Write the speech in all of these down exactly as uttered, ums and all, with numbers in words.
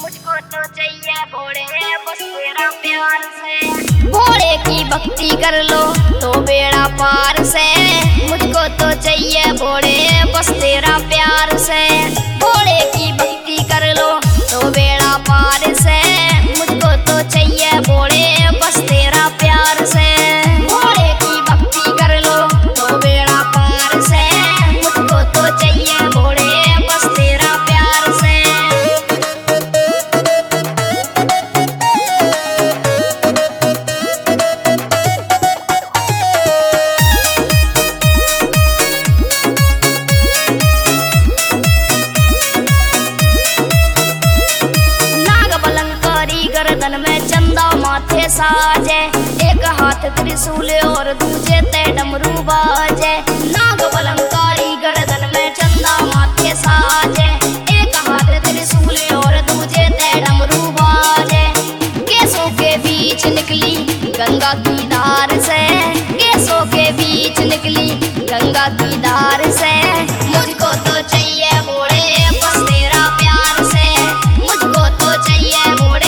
मुझको तो चाहिए भोले बस तेरा प्यार से। भोले की भक्ति कर लो तो बेड़ा पार से। मुझको तो चाहिए भोले बस तेरा प्यार से। भोले की भक्ति कर लो तो बेड़ा पार से। मुझको तो चाहिए भोले बस तेरा प्यार से। भोले की भक्ति कर लो तो बेड़ा पार से। मुझको तो चाहिए भोले बस तेरा प्यार से। गर्दन में चंदा माथे साजे। एक हाथ त्रिशूल और दूजे ते डमरू बाजे। नाग बलंकारी गर्दन में चंदा माथे साजे। एक हाथ त्रिशूल और दूजे ते डमरू बाजे। केसों के बीच निकली गंगा की धार से। केसों के बीच निकली गंगा की धार से। मुझको तो चाहिए भोले बस तेरा प्यार से। मुझको तो चाहिए भोले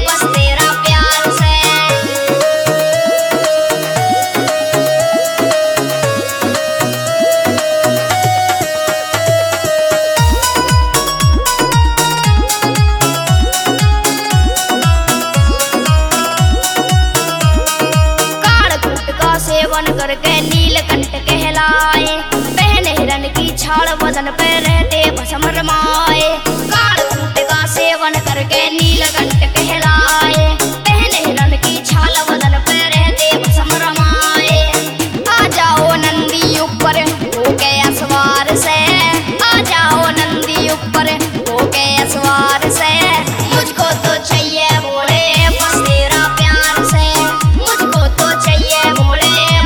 सेवन करके नीलकंठ कहलाए। पहने हिरन की छाल बदन पे रहते भस्म रमाए। कालकूट का सेवन करके नीलकंठ कहलाए। पहने हिरन की छाल बदन पे रहते भस्म रमाए। आ जाओ नंदी ऊपर होके असवार से। आ जाओ नंदी ऊपर होके असवार से। मुझको तो चाहिए भोले बस तेरा प्यार से। मुझको तो चाहिए भोले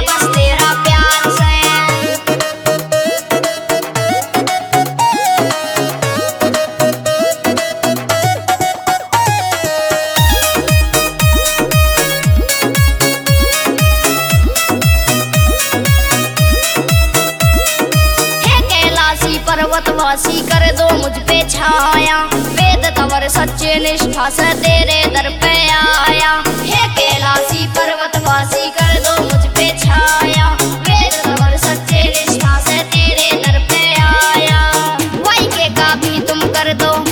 पर्वतवासी कर दो मुझ पे छाया। वेद तवर सच्चे निष्ठा से तेरे दर पे आया। हे कैलाशी पर्वतवासी कर दो मुझ पे छाया। वेद तवर सच्चे निष्ठा से तेरे दर पे आया। वाई के का भी तुम कर दो